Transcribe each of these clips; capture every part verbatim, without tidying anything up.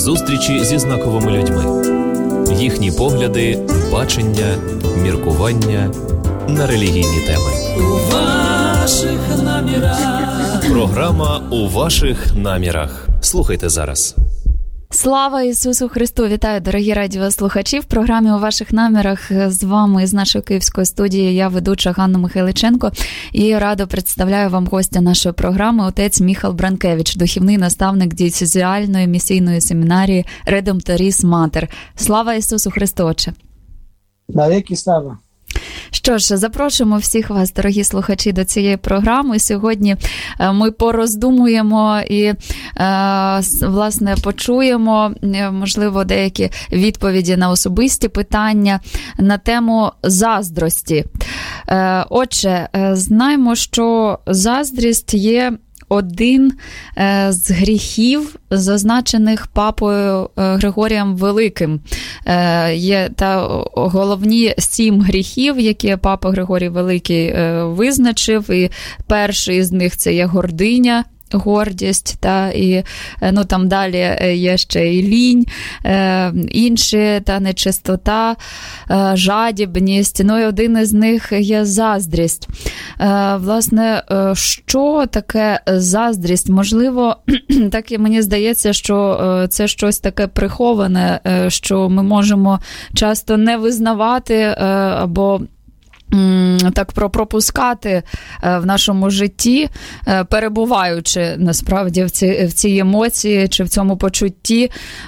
Зустрічі зі знаковими людьми. Їхні погляди, бачення, міркування на релігійні теми. У ваших намірах. Програма «У ваших намірах». Слухайте зараз. Слава Ісусу Христу! Вітаю, дорогі радіослухачі! В програмі «У ваших намірах» з вами з нашої київської студії я, ведуча Ганна Михайличенко, і радо представляю вам гостя нашої програми, отець Міхал Бранкевич, духовний наставник дієцезіальної місійної семінарії Редемторіс Матер. Слава Ісусу Христу, Отче! Навіки слава! Що ж, запрошуємо всіх вас, дорогі слухачі, до цієї програми. Сьогодні ми пороздумуємо і, власне, почуємо, можливо, деякі відповіді на особисті питання на тему заздрості. Отже, знаємо, що заздрість є один з гріхів, зазначених папою Григорієм Великим. Є та головні сім гріхів, які папа Григорій Великий визначив, і перший з них – це є гординя, гордість, та, і, ну, там далі є ще і лінь, інші, та нечистота, жадібність, ну, і один із них є заздрість. Власне, що таке заздрість? Можливо, так і мені здається, що це щось таке приховане, що ми можемо часто не визнавати або так пропускати в нашому житті, перебуваючи насправді в ці, в цій емоції чи в цьому почутті.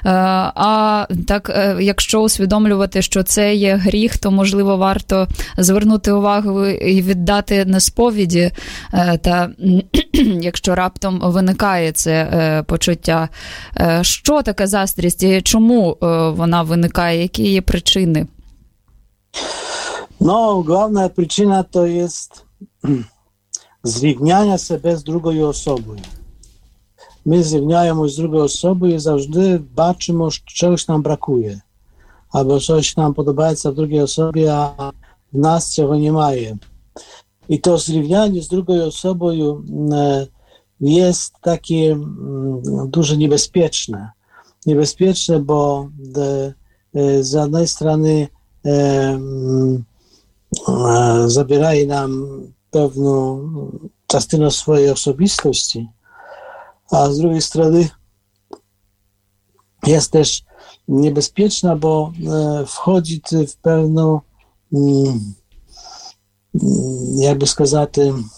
А так, якщо усвідомлювати, що це є гріх, то, можливо, варто звернути увагу і віддати на сповіді, та якщо раптом виникає це почуття. Що таке заздрість і чому вона виникає? Які її причини? No, główna przyczyna to jest zrównianie siebie z drugą osobą. My zrówniamy z drugą osobą i zawsze baczymy, że czegoś nam brakuje. Albo coś nam podoba się w drugiej osobie, a w nas tego nie ma. I to zrównianie z drugą osobą jest takie dużo niebezpieczne. Niebezpieczne, bo z jednej strony zabieraje nam pewną częstynę swojej osobistości, a z drugiej strony jest też niebezpieczna, bo wchodzi w pewną, jakby сказать,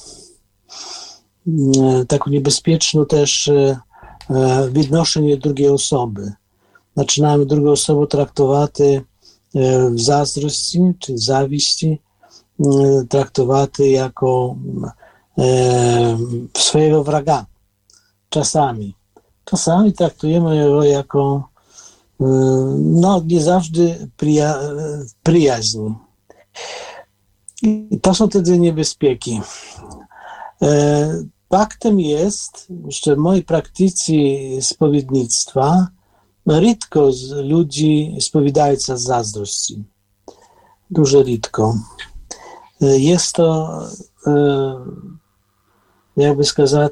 taką niebezpieczną też відношення drugiej osoby. Zaczynamy drugą osobę traktować w zazdrości czy zawiści, traktowaty jako e, swojego wroga. Czasami. Czasami traktujemy go jako e, no, nie zawsze prija, przyjaźń. I to są wtedy niebezpieki. E, faktem jest, że w mojej praktyce spowiednictwa rzadko ludzi spowiadają się z zazdrości. Dużo rzadko. Jest to, jakby сказать,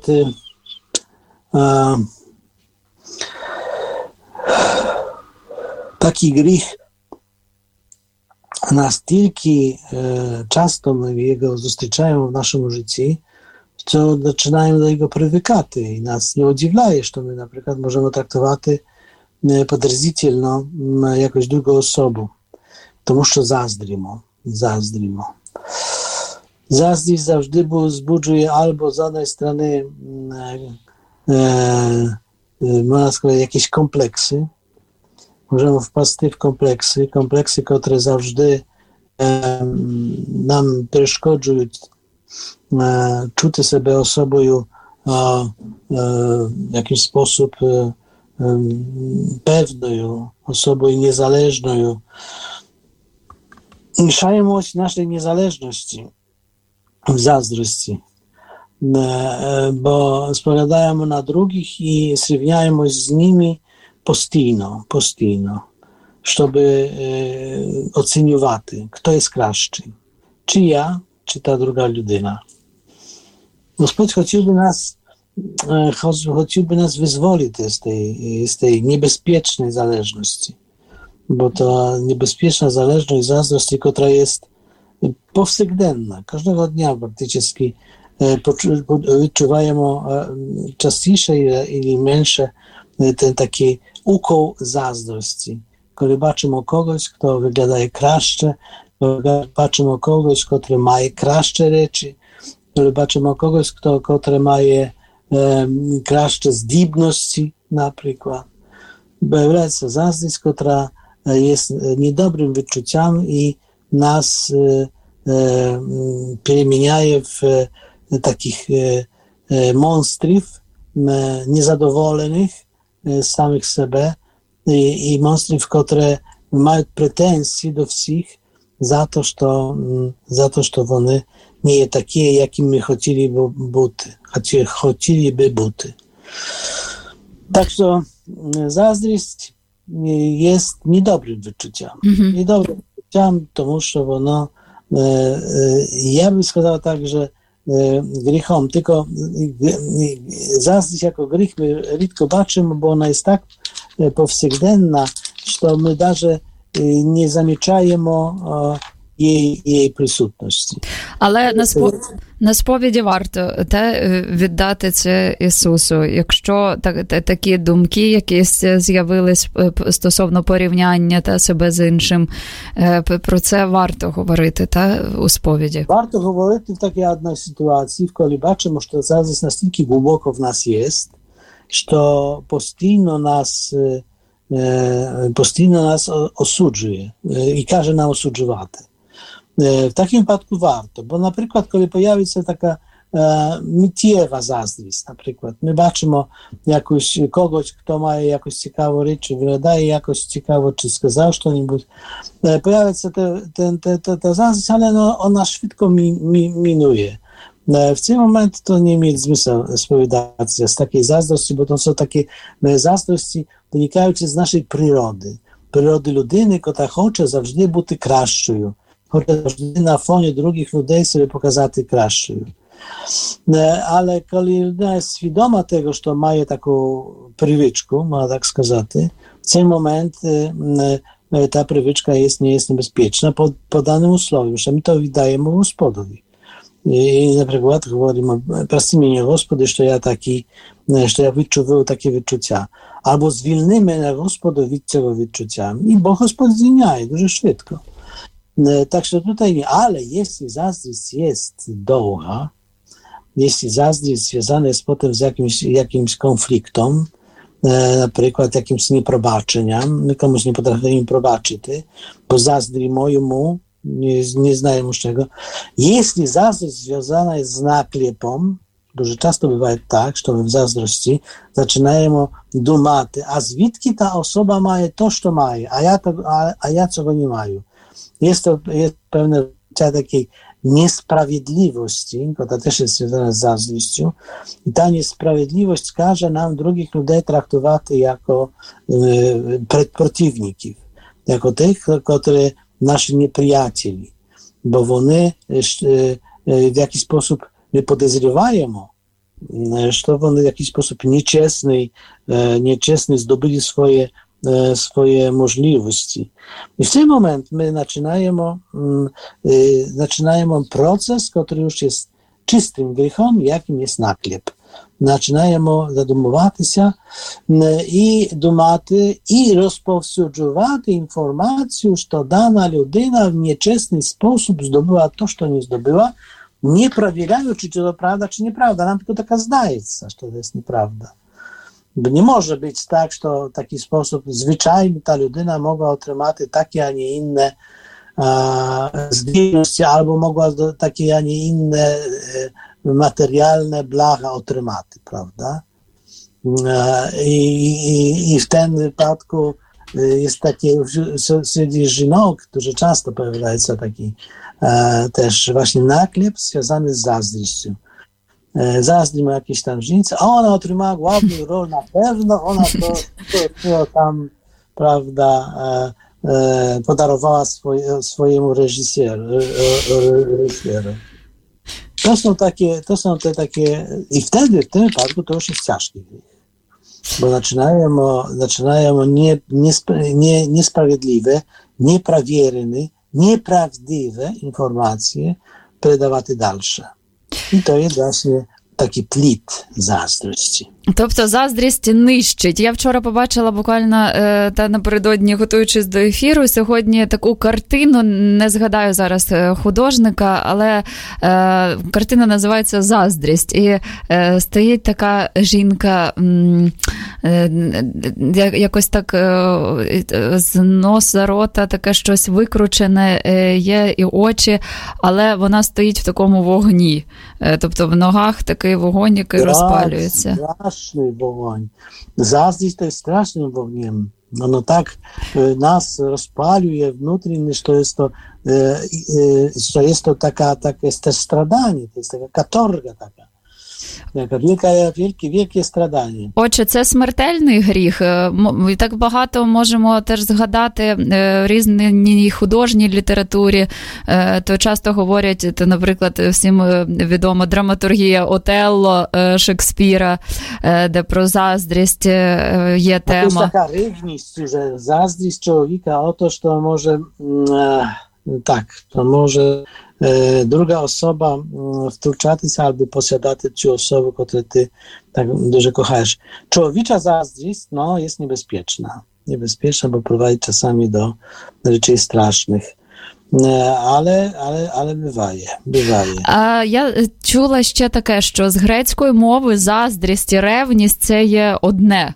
taki grzech, настільки часто ми його зустрічаємо в нашому житті, що починаємо до нього привикати. І нас не удивляє, що ми, наприклад, можемо трактувати подразительно якусь другу особу, тому що заздримо, заздримо. Zazдрість завжди збуджує або з однієї сторони, e, można сказати, jakieś kompleksy. Możemy wpaść w kompleksy, kompleksy, które zawsze e, nam przeszkadzają e, czuć siebie osobą e, e, w jakiś sposób e, pewną, osobą niezależną. Mieszają naszej niezależności w zazdrości, bo spowiadają na drugich i zrówniają z nimi postійно, постійно, щоб е, оцінювати, хто є кращий, чи я, чи та друга людина. Господь хотів би нас chciałby nas wyzwolić z tej, z tej niebezpiecznej zależności. Bo to niebezpieczna zależność, zazdrość, która jest powszechna. Każdego dnia praktycznie odczuwają częściej i mniejsze ten taki ukoł zazdrości. Kiedy patrzymy o kogoś, kto wygląda kraszcze, patrzymy o kogoś, który ma kraszcze rzeczy, kiedy patrzymy o kogoś, kto, który ma kraszcze zdібності, na przykład. Pojawiaється zazdrość, która jest niedobrym wyczuciem i nas переміняє w takich monstrów niezadowolonych z samych siebie i, i monstrów, które mają pretensje do wszystkich za to, że za to, że one nie są takie, jakim my chcieliby być, chcieliby być. Także zazdrość jest niedobrym wyczuciem. Mm-hmm. Niedobrym wyczuciem, to że ono, ja bym сказал tak, że grzechem, tylko zazdrość jako grzech my rzadko baczymy, bo ona jest tak powszechna, że my даже nie zamічаємо Її, її присутності. Але на, спо... на сповіді варто те віддати це Ісусу. Якщо так, та, такі думки якісь з'явились стосовно порівняння та себе з іншим, про це варто говорити та, у сповіді. Варто говорити в такій одній ситуації, коли бачимо, що заздрість настільки глибоко в нас є, що постійно нас постійно нас осуджує і каже нам осуджувати. W takim wypadku warto, bo na przykład, kiedy pojawi się taka e, mitiewa zazdrość, na przykład, my baczymy jakoś kogoś, kto ma jakoś ciekawą rzecz, czy wydaje jakoś ciekawo, czy skazał coś, e, pojawia się te, te, te, te, ta zazdrość, ale no, ona szybko mi, mi, minuje. E, w tym momencie to nie ma sensu spowiadać z takiej zazdrości, bo to są takie zazdrości wynikające z naszej przyrody. Przyrody ludyny, która chce zawsze być kraszczą. Chociaż na fonie drugich ludzi sobie pokazać kraszczą. Ale kiedy ludzina jest świadoma tego, że ma taką przywyczkę, można tak сказать, w tym momencie ta przywyczka jest, nie jest niebezpieczna pod, pod danym usłowiu, że my to wydajemy Gospodowi. I na przykład mówimy, prosty mnie Gospody, że ja taki, że ja wyczuwał takie wyczucia. Albo zwilnimy na Gospodowi tego wyczucia. I Bóg Gospod zwilniaje dużo szybko. Także tutaj nie, ale jeśli zazdrość jest długa, jeśli zazdrość związana jest potem z jakimś, jakimś konfliktem, e, na przykład jakimś nieprobaczeniem, my komuś nie potrafimy probaczyć, bo zazdri mojemu, nie, nie znają z czego. Jeśli zazdrość związana jest z naklepem, дуже часто буває так, що в zazdrości zaczynają думати, a звідки ta osoba ma to, co ma, a ja, to, a, a ja czego nie mają. Jest to jest pewne takiej niesprawiedliwości, która też jest związana z zazdrością, i ta niesprawiedliwość każe nam drugich ludzi traktować jako y, przeciwników, jako tych, którzy nasi nieprzyjaciele, bo one y, y, w jakiś sposób nie podejrzewają, że one w jakiś sposób nieczesny, y, nieczesny zdobyli swoje swoje możliwości. I w tym momencie my zaczynamy, y, zaczynamy proces, który już jest czystym grzechem, jakim jest naklep. Zaczynamy zadumować się i dumać i rozpowsюджувати informację, że dana ludyna w nieczesny sposób zdobyła to, co nie zdobyła, nie prowadząc, czy to prawda, czy nieprawda. Nam tylko taka zdaje się, że to jest nieprawda. Bo nie może być tak, że w taki sposób zwyczajnie ta ludyna mogła otrzymać takie, a nie inne zdolności, albo mogła takie, a nie inne e, materialne blaga otrzymać, prawda? E, i, I w tym wypadku jest takie wśród żynok, którzy często pojawiają się taki e, też właśnie naklep związany z zazdrością. Zazdri ma jakieś tam żnice, a ona otrzymała główną rolę, na pewno ona to, to, to tam, prawda, e, e, podarowała swoje, swojemu reżyserowi. To są takie, to są te takie, i wtedy w tym wypadku to już jest ciężki grzech. Bo zaczynają, zaczynają nie, nie, niesprawiedliwe, nieprawierne, nieprawdziwe informacje передавати dalsze. І то є, власне, такий плід заздрості. Тобто заздрість нищить. Я вчора побачила буквально та напередодні, готуючись до ефіру, сьогодні таку картину, не згадаю зараз художника, але е, картина називається «Заздрість». І е, стоїть така жінка, е, якось так е, з носа, рота, таке щось викручене е, є, і очі, але вона стоїть в такому вогні. Е, тобто в ногах такий вогонь, який Страш, розпалюється. Straszny woń. Zazdrość to jest strasznym ogniem. Ono tak e, nas rozpaliuje wnутрішньо, że to jest to, e, e, że jest to taka, takie stradanie, to jest taka katorga taka. Taka wielka, wielkie, wielkie stradanie. Отже, це смертельний гріх. І так багато можемо теж згадати в різній художній літературі. То часто говорять, то, наприклад, всім відома драматургія Отелло Шекспіра, де про заздрість є тема. To jest taka rewność, że zazdrość człowieka o to, że może e, tak, to może e, druga osoba wtrącać się albo posiadać tę osobę, którą ty tak dużo kochasz. Człowiecza zazdrość, no, jest niebezpieczna. Niebezpieczna, bo prowadzi czasami do rzeczy strasznych. Але, але, але буває, буває. А я чула ще таке, що з грецької мови заздрість і ревність – це є одне.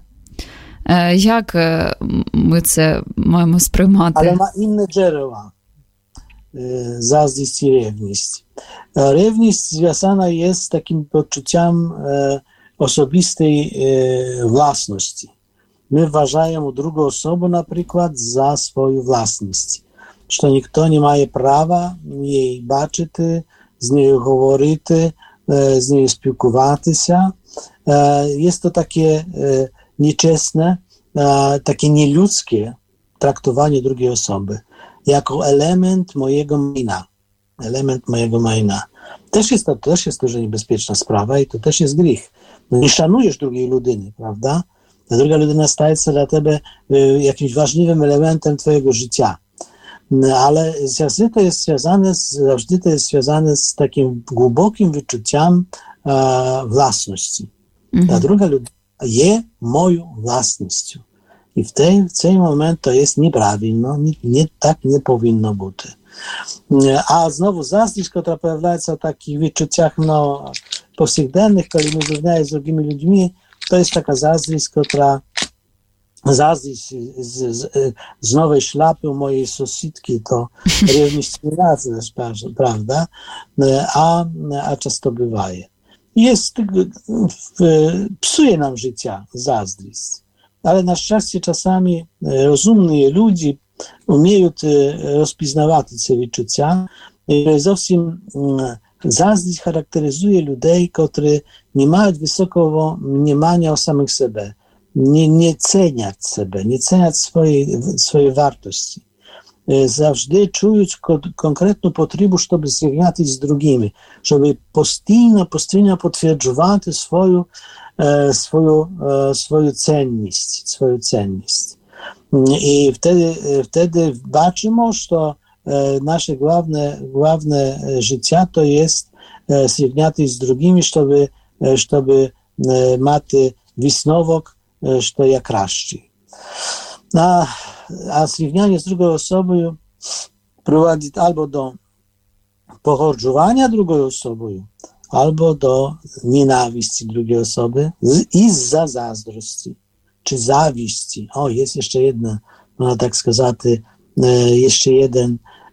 Як ми це маємо сприймати? Але ma inne źródła. Zazdrość i rewność. Rewność związana jest z takim poczuciem osobistej własności. My uważamy drugą osobę na przykład za swoją własność. Że nikt nie ma prawa jej baczyć, z nią mówić, z nią spілкуватися się. Jest to takie nieczesne, takie nieludzkie traktowanie drugiej osoby jako element mojego maina. Element mojego maina. Też jest to, też jest to, że niebezpieczna sprawa i to też jest grzech. No nie szanujesz drugiej ludyny, prawda? Ta druga ludyna staje się dla ciebie jakimś ważnym elementem twojego życia. Ale zawsze to jest związane z, zawsze to jest związane z takim głębokim wyczuciem e, własności. Ta mhm. druga ludyna jest moją własnością. I w tej, w tym momencie to jest nieprawidłowo, nie, nie, tak nie powinno być. A znowu zazdrość, która pojawia się w takich wyczuciach no, powszechnych, kiedy my zrównamy z drugimi ludźmi, to jest taka zazdrość, która zazdrość z, z, z nowej szlapy u mojej sąsiadki, to rewność nie nazwasz, prawda? A, a często bywaje. Jest, psuje nam życie zazdrość. Ale na szczęście czasami rozumni ludzie umieją rozpoznawać te wyczucia. Zowsім zazdrość charakteryzuje ludzi, którzy nie mają wysokiego mniemania o samych sobie, nie, nie cenią siebie, nie cenią swojej, swojej wartości. Zawsze czują konkretną potrzebę, żeby zrównać z drugimi, żeby postійно, постійно potwierdzać swoją swoją, swoją cenność, swoją cenność. I wtedy, wtedy baczymy, że nasze główne, główne życie to jest zrównać z drugimi, żeby, żeby mieć wysновок, że jak raczej. A, a zrównanie z drugą osobą prowadzi albo do pochorzowania drugą osobą, albo do nienawiści drugiej osoby i za zazdrości, czy zawiści. O, jest jeszcze jedna, można tak сказать, jeszcze jeden,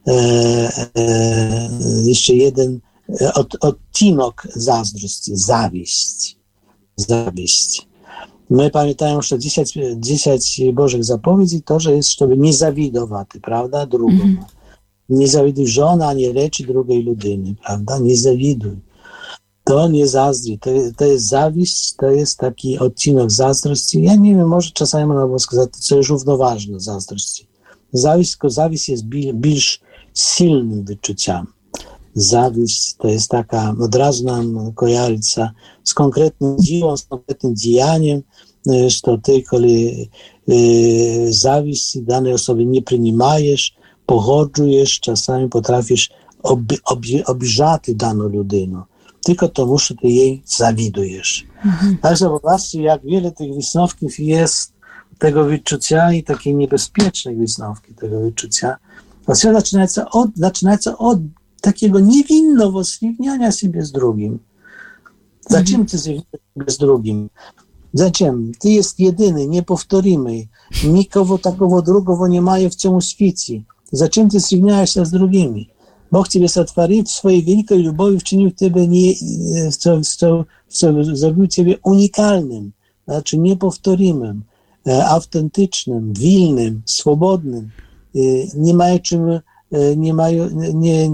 jeszcze jeden od, odcinek zazdrości, zawiść. Zawiść. My pamiętajmy, że dziesięć, dziesięć Bożych zapowiedzi to, że jest, żeby nie zawidować, prawda, drugą. Mm. Nie zawiduj żona, nie leczy drugiej ludyny, prawda, nie zawiduj. To nie zazdrość, to, to jest zawiść, to jest taki odcinek zazdrości. Ja nie wiem, może czasami można było сказать, co jest równoważne zazdrości. Zawiść, tylko zawiść jest bil, bilż silnym wyczuciem. Zawiść to jest taka, od razu nam kojarzyca z konkretnym dziełem, z konkretnym działaniem, że ty, kiedy y, zawiść danej osoby nie przyjmujesz, pogodzujesz, czasami potrafisz ob, ob, obижать daną ludzinę, tylko tomu, że ty jej zawidujesz. Mhm. Także zobaczcie, jak wiele tych wysnówków jest tego wyczucia i takie niebezpieczne wysnówki tego wyczucia. Wszystko zaczynaється od, zaczynaється od takiego niewinnego zrówniania siebie z drugim. Zaczym ty zrówniasz siebie z drugim? Zaczym? Ty jest jedyny, niepowtorimy. Nikogo takiego drugiego nie ma w całym świecie. Zaczym ty zrówniasz się z drugimi? Bóg ciebie zatwarił w swojej wielkiej lubowi, wczynił ciebie, nie, co, co, co, zrobił ciebie unikalnym, znaczy niepowtorimym, autentycznym, wilnym, swobodnym. Nie mają czym, nie mają, nie,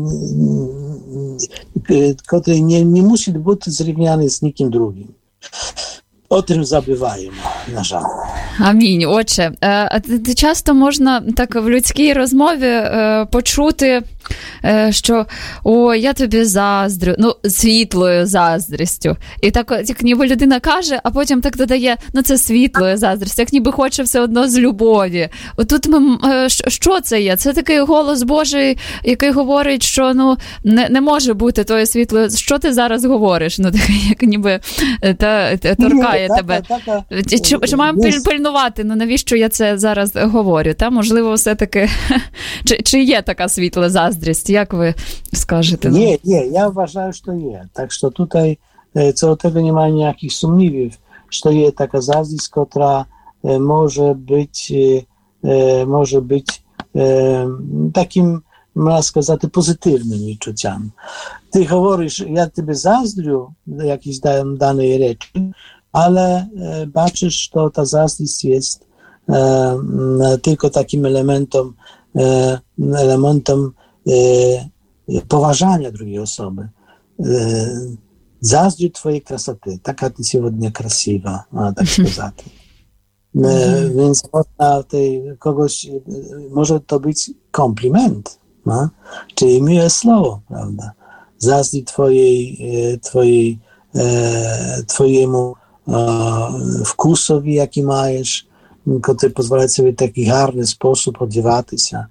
który nie, nie musi być zrówniany z nikim drugim. O tym забуваємо, на жаль. Амінь. Отже, часто можна так в людській розмові почути, що «О, я тобі заздрю», ну, світлою заздрістю. І так, як ніби людина каже, а потім так додає, ну, це світлою заздрістю, як ніби хоче все одно з любові. Отут ми, що це є? Це такий голос Божий, який говорить, що, ну, не, не може бути тою світлою. Що ти зараз говориш? Ну, такий, як ніби та, та, торкає тебе. Чи, чи маємо пильнувати? Ну, навіщо я це зараз говорю? Та, можливо, все-таки, чи, чи є така світла заздрість? Як ви скажете? Є, є. Я вважаю, що є. Так що тут co do tego nie ma ніяких сумнівів, що є така заздрість, котра може бути, може бути таким, можна сказати, позитивним відчуттям. Ти говориш, я тебе заздрю якісь даної речі, ale e, baczysz, że ta zazdrość jest e, tylko takim elementem, e, elementem e, poważania drugiej osoby. E, zazdrość twojej krasoty, taka ty сегодня krasiwa, a tak сказать. E, więc można tej, kogoś, może to być kompliment, no? Czyli miłe słowo, prawda? Zazdrość twojej, twojej, e, twojemu wkusowi, jaki masz, który pozwala sobie w taki harny sposób odziewać się.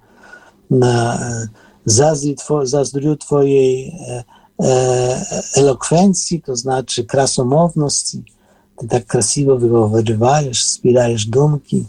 Zazdrość twojej elokwencji, to znaczy krasomowności. Ty tak krasiwo wypowiadasz, wspierajesz dumki.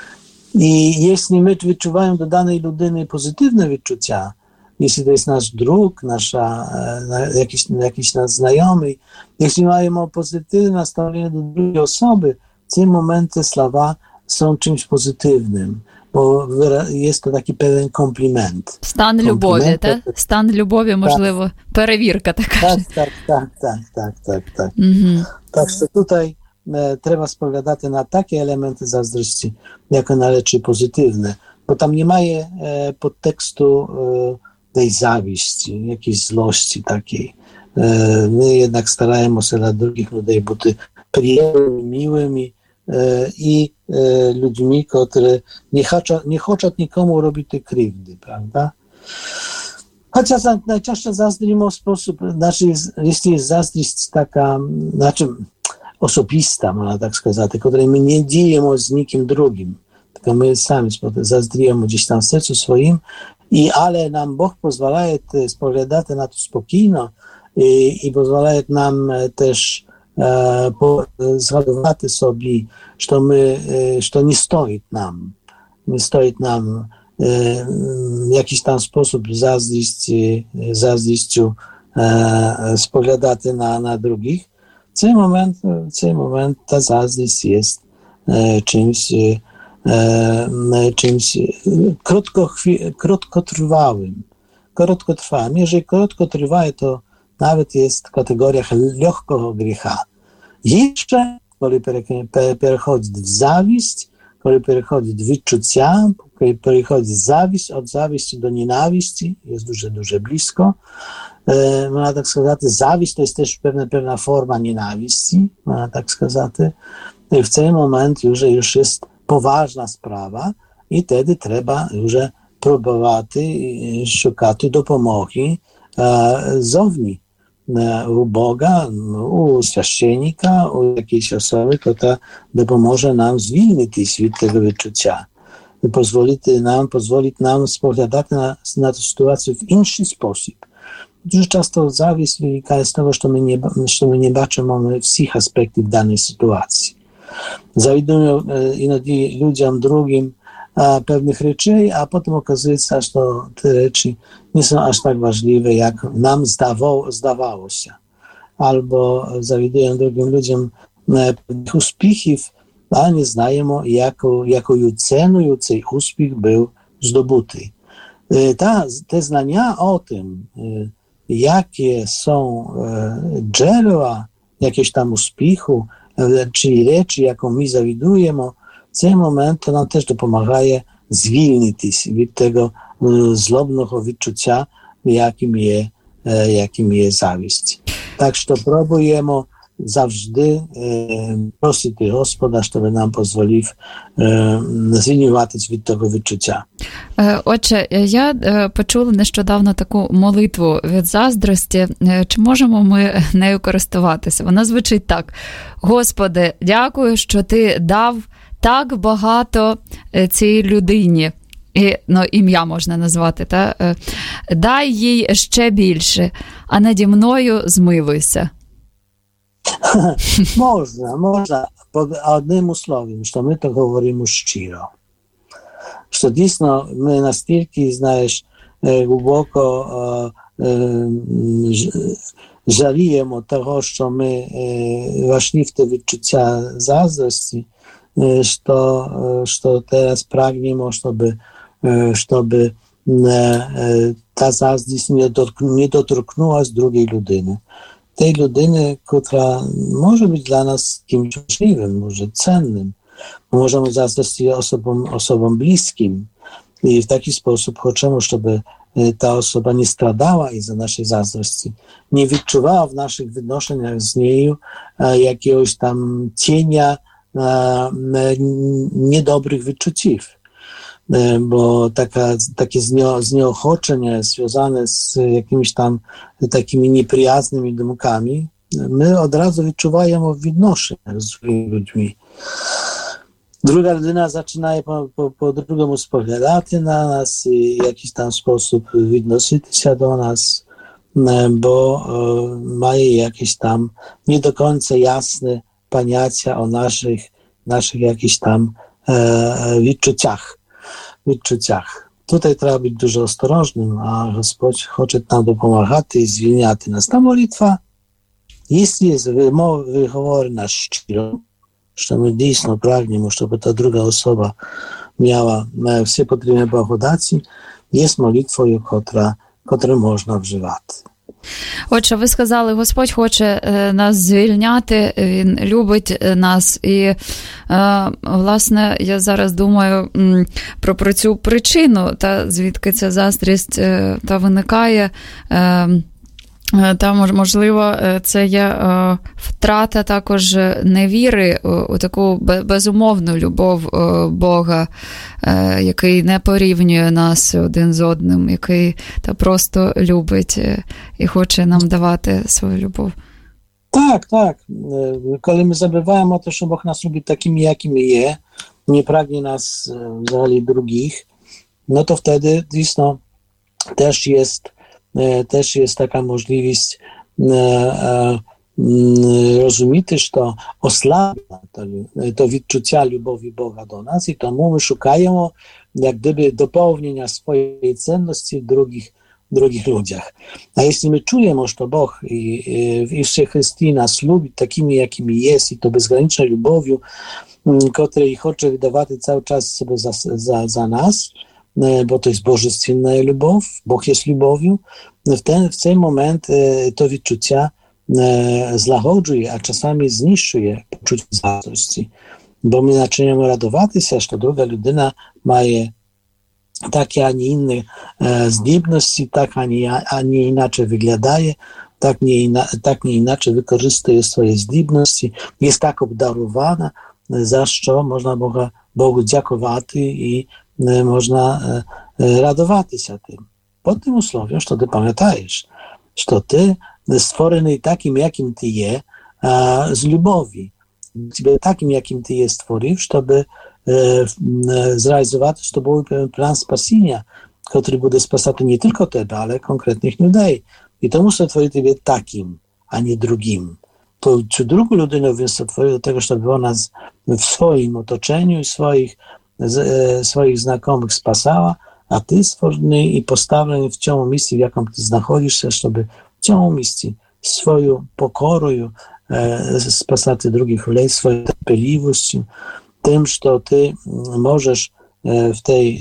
I jeśli my wyczuwamy do danej ludyny pozytywne wyczucia, jeśli to jest nasz drug, nasza, jakiś, jakiś nasz znajomy, jeśli mają pozytywne nastawienie do drugiej osoby, w tym momencie słowa są czymś pozytywnym, bo jest to taki pewien kompliment. Stan lubowi, tak? Stan lubowi, możliwe, перевірка taka. Tak, tak, tak, tak, tak, tak, tak. Mhm. Także tutaj e, trzeba spoglądać na takie elementy zazdrości, jako należy pozytywne, bo tam nie ma e, podtekstu e, tej zawiści, jakiejś złości takiej. E, my jednak starajmy się dla drugich ludzi być przyjemnymi, miłymi e, i e, ludźmi, którzy nie chcą, nie chcą nikomu robić tej krzywdy, prawda? Chociaż najczęściej zazdrimy w sposób, znaczy jeśli jest zazdrość taka, znaczy osobista, można tak сказать, której my nie dzielimy z nikim drugim, tylko my sami zazdrimy gdzieś tam w sercu swoim, I ale nam Bóg pozwala spoglądać na to spokojno i, i pozwala nam też e, po, zgadywać sobie, że my, że nie stoi nam, nie stoi nam e, w jakiś tam sposób zazdrość, zazdrościu e, spoglądać na, na drugich. W tym moment, w tym moment ta zazdrość jest e, czymś E, czymś krótko, krótkotrwałym. Krótkotrwałym. Jeżeli krótkotrwałe, to nawet jest w kategoriach lekkiego grzecha. Jeszcze, kiedy przechodzi w zawiść, kiedy przechodzi w wyczucia, kiedy przechodzi zawiść, od zawiści do nienawiści, jest dużo, dużo blisko. E, można tak сказать, zawiść to jest też pewna, pewna forma nienawiści, można tak сказать. I w tym momencie już, już jest poważna sprawa i wtedy trzeba już próbować szukać dopomogi zowni u Boga, u święcennika, u jakiejś osoby, która pomoże nam zwolnić od tego wyczucia. Pozwolić nam, pozwolić nam spoglądać na, na tę sytuację w inny sposób. Дуже часто зависть виникає з того, що ми не, що ми не бачимо всіх аспектів даної ситуації. Завідуємо іноді людям другим а, певних речей, а потім оказується, що ті речі не są аж так важливі, як нам здаво, здавалося. Або завідуємо другим людям певних успіхів, а не знаємо, яко, якою ціною цей успіх був здобутий. Та, те знання о тим, jakie są źródła jakieś tam uspiechu, czyli rzeczy, jaką my zawidujemy, w tym momencie nam też dopomaga zwolnić od tego zlobnego wyczucia, jakim jest, jakim jest zawiść. Tak, że próbujemy zawsze prosić Господа, żeby nam pozwolił звільнюватись від того відчуття. Отже, я почула нещодавно таку молитву від заздрості. Чи можемо ми нею користуватися? Вона звучить так. Господи, дякую, що ти дав так багато цій людині. І, ну, ім'я можна назвати, та? Дай їй ще більше, а наді мною змилуйся. Можна, можна, під одним условием, що ми то говоримо щиро. Що дійсно ми настільки, знаєш, глибоко жаліємо того, що ми вошли в те відчуття заздрості, що, що teraz pragniemy, żeby, żeby ta zazdrość nie, nie dotknęła z drugiej ludyny. Tej ludyny, która może być dla nas kimś możliwym, może cennym. Możemy zazdrościć osobom, osobom bliskim i w taki sposób chcemy, żeby ta osoba nie stradała iz-za naszej zazdrości, nie wyczuwała w naszych wynoszeniach z niej jakiegoś tam cienia niedobrych wyczuciów. Bo taka, takie znieochoczenie związane z jakimiś tam takimi nieprzyjaznymi dumkami, my od razu wyczujemy w відношеннях z ludźmi. Druga ludyna zaczyna po, po, po drugiemu spoglądać na nas i w jakiś tam sposób odnosić się do nas, bo e, mają jakieś tam nie do końca jasne pojęcia o naszych, naszych jakichś tam e, wyczuciach. Відчуттях. Тут треба бути дуже осторожним, а Господь хоче нам допомагати і звільняти нас. Та молитва, якщо виговорена щиро, що ми дійсно прагнемо, щоб та друга особа мала всі потрібні благодаті, є молитвою, котра, котру можна вживати. Отже, ви сказали, Господь хоче нас звільняти, Він любить нас. І, власне, я зараз думаю про, про цю причину, та звідки ця заздрість та виникає. Та, можливо, це є втрата також невіри у таку безумовну любов Бога, який не порівнює нас один з одним, який та просто любить і хоче нам давати свою любов. Tak, tak. Коли ми забуваємо те, що Бог нас любить такими, якими є, не прагне нас взагалі других, no to wtedy, dійсно, też jest też jest taka możliwość e, e, rozumieć, że oslabia to, to відчуття любові Boga do nas i тому my szukamy jak gdyby dopełnienia swojej cenności w drugich, drugich ludziach. A jeśli my czujemy, że Bóg i, i, i Wszechświat nas lubi takimi, jakimi jest i to bezgraniczną lubowią, której chce wydawać cały czas sobie za, za, za nas, bo to jest bożestwienna любов, Bóg jest lubowią, w ten, w ten moment to відчуття złagodzuje, a czasami zniszczuje poczucie zazdrości, bo my zaczynamy radować się, że druga ludyna ma takie, a nie inne zdolności, tak, a nie, a nie inaczej wygląda, tak nie, tak nie inaczej wykorzystuje swoje zdolności, jest tak obdarowana, za co można Boga, Bogu dziękować i można radować się tym. Pod tym usłowiem, że ty pamiętajesz, що ти створений таким, яким ти є, з любові. Тебе таким, яким ти є, створив, щоб zrealizować z tobą plan spasienia, który będzie spasać nie tylko Ciebie, ale konkretnych ludzi. I to musi stworzyć Ciebie takim, a nie drugim. To, czy drugą ludzinę więc stworzył do tego, żeby ona w swoim otoczeniu i swoich, e, swoich znajomych spasała, a Ty stworzony i postawiony w ciągu misji, w jaką Ty znachodzisz się, żeby w ciągu misji swoją pokorą e, spasać drugich ludzi, swoją terpliwością, tym, że Ty możesz w tej,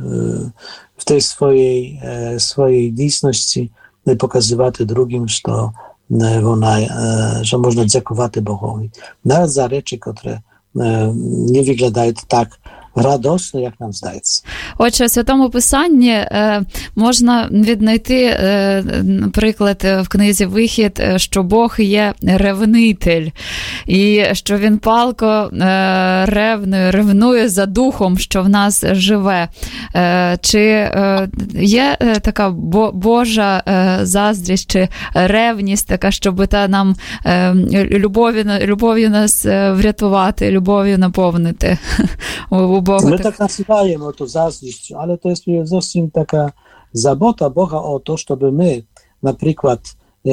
w tej swojej, swojej lisności pokazywać drugim, że, ona, że można dziękować Bogowi. Nawet za rzeczy, które nie wyglądają tak радосно, як нам здається. Отже, в Святому Писанні е, можна віднайти е, приклад в книзі «Вихід», що Бог є ревнитель, і що Він палко е, ревнує, ревнує за духом, що в нас живе. Е, чи е, є е, така бо, Божа е, заздрість, чи ревність така, щоб та нам е, любов'ю, любов'ю нас врятувати, любов'ю наповнити у Boga. My tak nazywamy to zazdrość, ale to jest zowsім taka zabota Boga o to, żeby my, na przykład,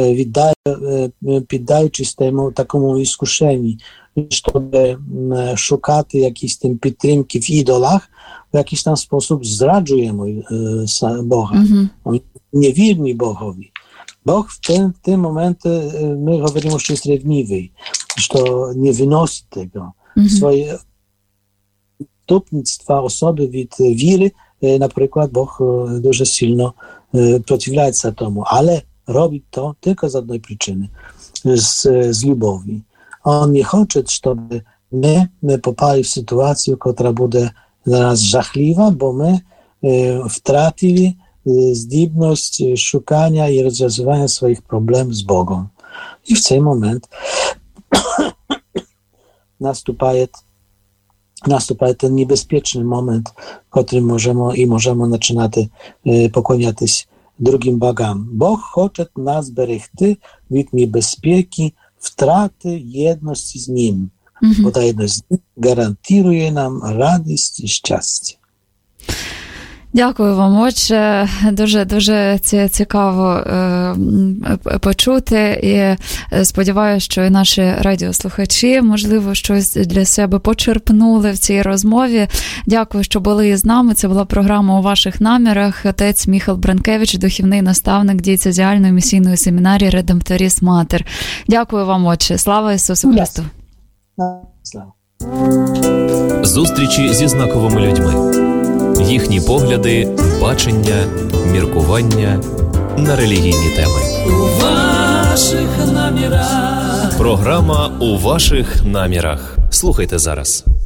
піддаючись temu takomu iskuszeniu, żeby szukać jakiejś tym підтримки w idolach, w jakiś tam sposób zdradzujemy Boga. Mm-hmm. On niewierni Bogowi. Bóg w tym, w tym momencie, my mówimy, że jest rewniwy, że nie wynosi tego. Mm-hmm. Swoje stopnictwa osoby від віри, наприклад, Бог дуже сильно противляється тому, але робить to tylko z jednej przyczyny, z, z любові. On nie chce, żeby my, my popali w sytuację, która będzie dla nas żachliwa, bo my wtracili zdolność szukania i rozwiązywania swoich problemów z Bogiem. I w ten moment następuje Наступає ten niebezpieczny moment, w którym możemy i możemy zaczynać pokłaniać drugim bogom. Bóg chce nas berechty od niebezpieki, wtraty jedności z Nim, mm-hmm. bo ta jedność z Nim gwarantuje nam radość i szczęście. Дякую вам. Отже, дуже-дуже цікаво е, почути і сподіваюся, що і наші радіослухачі, можливо, щось для себе почерпнули в цій розмові. Дякую, що були з нами. Це була програма «У ваших намірах». Отець Міхал Бранкевич, духовний наставник дієцезіальної місійної семінарії «Редемпторіс Матер». Дякую вам, отче. Слава Ісусу Христу. Слава. Зустрічі зі знаковими людьми. Їхні погляди, бачення, міркування на релігійні теми. У ваших намірах. Програма «У ваших намірах». Слухайте зараз.